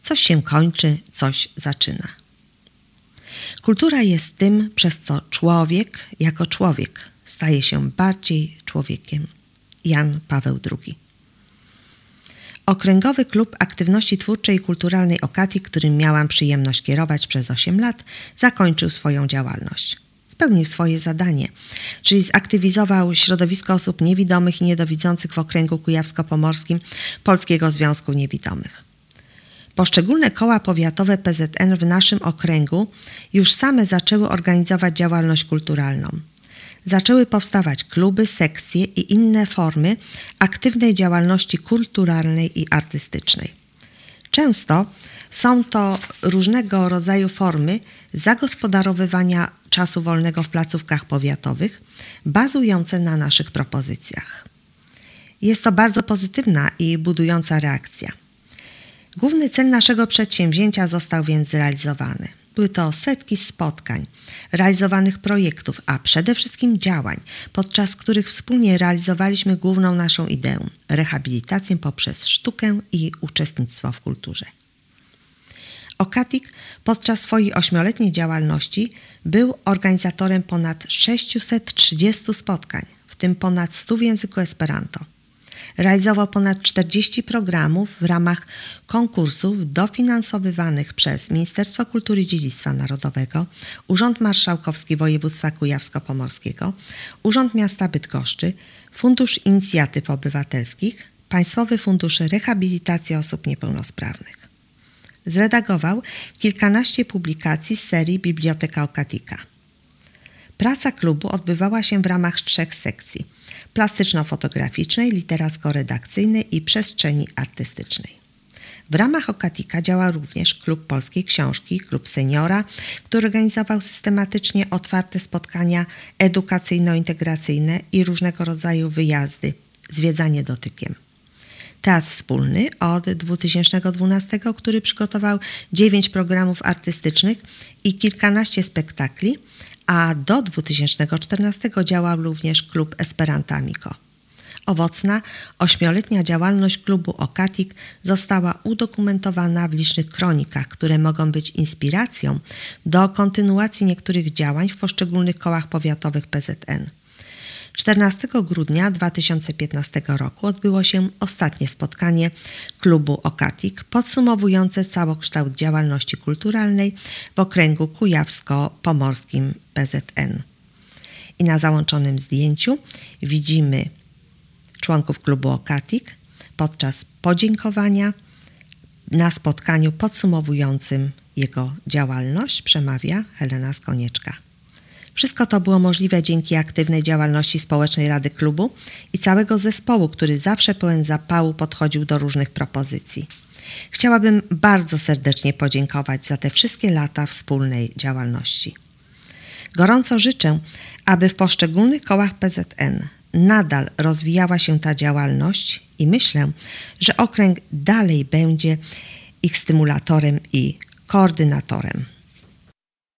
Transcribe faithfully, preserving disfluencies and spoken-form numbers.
Coś się kończy, coś zaczyna. Kultura jest tym, przez co człowiek jako człowiek staje się bardziej człowiekiem. Jan Paweł drugi. Okręgowy Klub Aktywności Twórczej i Kulturalnej Okatik, którym miałam przyjemność kierować przez osiem lat, zakończył swoją działalność. Spełnił swoje zadanie, czyli zaktywizował środowisko osób niewidomych i niedowidzących w okręgu kujawsko-pomorskim Polskiego Związku Niewidomych. Poszczególne koła powiatowe P Z N w naszym okręgu już same zaczęły organizować działalność kulturalną. Zaczęły powstawać kluby, sekcje i inne formy aktywnej działalności kulturalnej i artystycznej. Często są to różnego rodzaju formy zagospodarowywania czasu wolnego w placówkach powiatowych, bazujące na naszych propozycjach. Jest to bardzo pozytywna i budująca reakcja. Główny cel naszego przedsięwzięcia został więc zrealizowany. Były to setki spotkań, realizowanych projektów, a przede wszystkim działań, podczas których wspólnie realizowaliśmy główną naszą ideę – rehabilitację poprzez sztukę i uczestnictwo w kulturze. Okatik podczas swojej ośmioletniej działalności był organizatorem ponad sześćset trzydziestu spotkań, w tym ponad stu w języku esperanto. Realizował ponad czterdzieści programów w ramach konkursów dofinansowywanych przez Ministerstwo Kultury i Dziedzictwa Narodowego, Urząd Marszałkowski Województwa Kujawsko-Pomorskiego, Urząd Miasta Bydgoszczy, Fundusz Inicjatyw Obywatelskich, Państwowy Fundusz Rehabilitacji Osób Niepełnosprawnych. Zredagował kilkanaście publikacji z serii Biblioteka Okatika. Praca klubu odbywała się w ramach trzech sekcji – plastyczno-fotograficznej, literacko-redakcyjnej i przestrzeni artystycznej. W ramach Okatika działa również Klub Polskiej Książki, Klub Seniora, który organizował systematycznie otwarte spotkania edukacyjno-integracyjne i różnego rodzaju wyjazdy, zwiedzanie dotykiem. Teatr Wspólny od dwa tysiące dwunastego, który przygotował dziewięć programów artystycznych i kilkanaście spektakli, a do dwa tysiące czternastego działał również Klub Esperanto Amigo. Owocna, ośmioletnia działalność klubu Okatik została udokumentowana w licznych kronikach, które mogą być inspiracją do kontynuacji niektórych działań w poszczególnych kołach powiatowych P Z N. czternastego grudnia dwa tysiące piętnastego roku odbyło się ostatnie spotkanie klubu Okatik podsumowujące całokształt działalności kulturalnej w okręgu kujawsko-pomorskim P Z N. I na załączonym zdjęciu widzimy członków klubu Okatik podczas podziękowania na spotkaniu podsumowującym jego działalność przemawia Helena Skonieczka. Wszystko to było możliwe dzięki aktywnej działalności społecznej Rady Klubu i całego zespołu, który zawsze pełen zapału podchodził do różnych propozycji. Chciałabym bardzo serdecznie podziękować za te wszystkie lata wspólnej działalności. Gorąco życzę, aby w poszczególnych kołach P Z N nadal rozwijała się ta działalność i myślę, że okręg dalej będzie ich stymulatorem i koordynatorem.